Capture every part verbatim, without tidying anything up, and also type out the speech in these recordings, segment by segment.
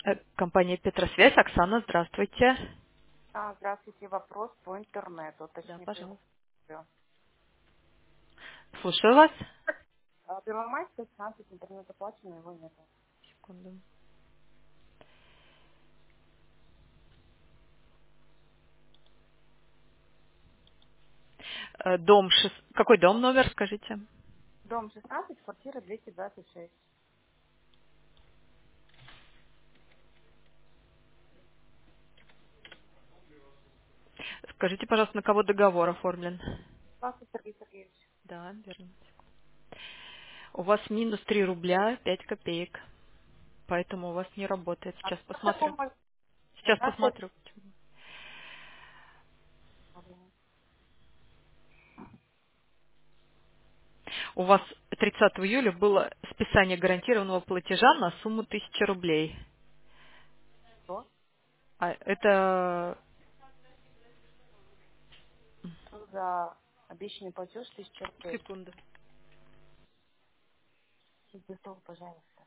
Э, Компания Петросвязь. Оксана, здравствуйте. А, здравствуйте. Вопрос по интернету. Да, Точнее, по его пожалуйста. условию. Слушаю вас. А, Первомайская, шестнадцать, интернет оплачено, его нет. Секунду. Э, Дом шест... Какой дом номер, скажите? Дом шестнадцать, квартира двести двадцать шесть. Скажите, пожалуйста, на кого договор оформлен? Здравствуйте, Сергей Сергеевич. Да, верно. У вас минус три рубля пять копеек. Поэтому у вас не работает. А Сейчас что такое посмотрю. мой- Сейчас наше- посмотрю. У вас тридцатого июля было списание гарантированного платежа на сумму тысяча рублей. Что? А это... Что за обещанный платеж тысяча рублей? Секунду. Готов, пожалуйста.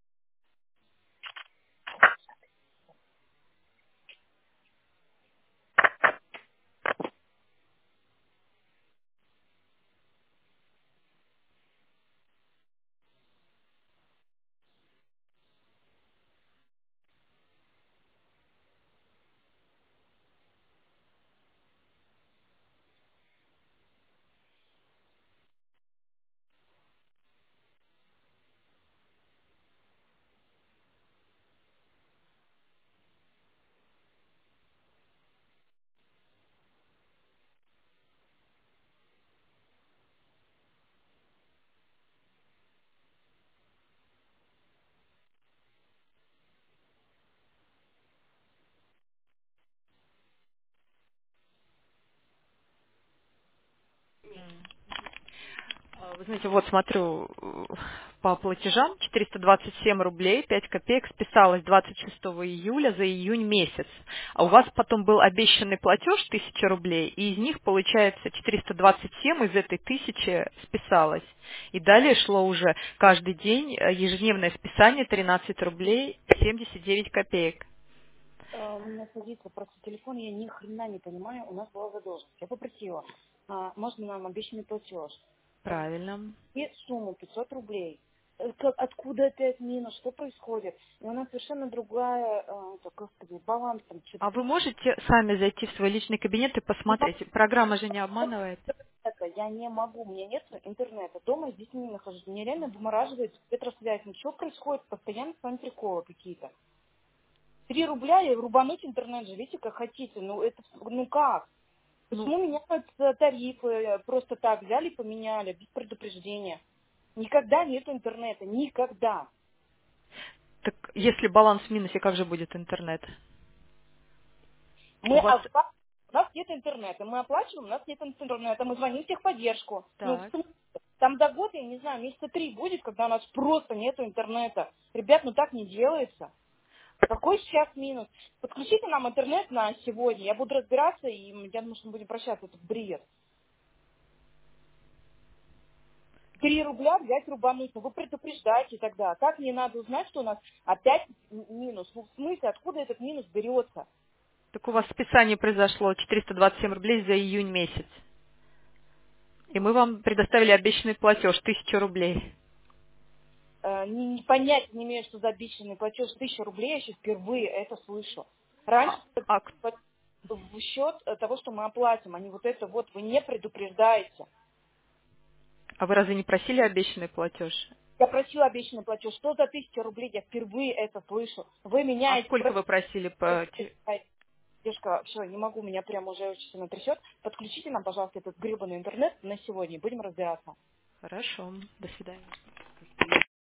А, Вы знаете, вот смотрю э, по платежам, четыреста двадцать семь рублей пять копеек списалось двадцать шестого июля за июнь месяц. А у вас потом был обещанный платеж тысяча рублей, и из них, получается, четыреста двадцать семь из этой тысячи списалось. И далее шло уже каждый день э, ежедневное списание тринадцать рублей семьдесят девять копеек. А, У меня садится просто телефон, я ни хрена не понимаю, у нас была задолженность. Я попросила, а, можно нам обещанный платеж? Правильно. И сумму пятьсот рублей. Э, как- Откуда опять минус? Что происходит? И у нас совершенно другая, э, так, господи, баланс там что-то. А вы можете сами зайти в свой личный кабинет и Не могу, посмотреть? Программа же не обманывает. это, я не могу, у меня нет интернета. Дома с детьми нахожусь. Меня реально вымораживает Петросвязь. Ну что происходит? Постоянно с вами приколы какие-то. Три рубля и рубануть интернет, живите как хотите. Ну это, ну как? Ну, Почему меняют э, тарифы? э, Просто так взяли и поменяли, без предупреждения. Никогда нет интернета. Никогда. так если баланс в минусе, как же будет интернет? У Мы вас... опла- у нас нет интернета. Мы оплачиваем, у нас нет интернета. Мы звоним в техподдержку. Ну, в Так. смысле? Там до года, я не знаю, месяца три будет, когда у нас просто нет интернета. Ребят, ну так не делается. Какой сейчас минус? Подключите нам интернет на сегодня. Я буду разбираться, и я думаю, что мы будем прощаться. Это бред. Три рубля взять рубануть. Ну, вы предупреждаете тогда. Как мне надо узнать, что у нас опять м- минус? Ну, в смысле, откуда этот минус берется? Так у вас списание произошло четыреста двадцать семь рублей за июнь месяц. И мы вам предоставили обещанный платеж тысяча рублей. Э, не, не понять не имею, что за обещанный платеж тысяча рублей, я еще впервые это слышу. Раньше это А, к- плат- в счет э, того, что мы оплатим, а не вот это вот, вы не предупреждаете. а вы разве не просили обещанный платеж? Я просила обещанный платеж, что за тысяча рублей, я впервые это слышу. Вы А меняете, сколько вы просили по... те- девушка, все, не могу, меня прямо уже очень сильно трясет. Подключите нам, пожалуйста, этот гребаный интернет на сегодня, и будем разбираться. Хорошо. До свидания.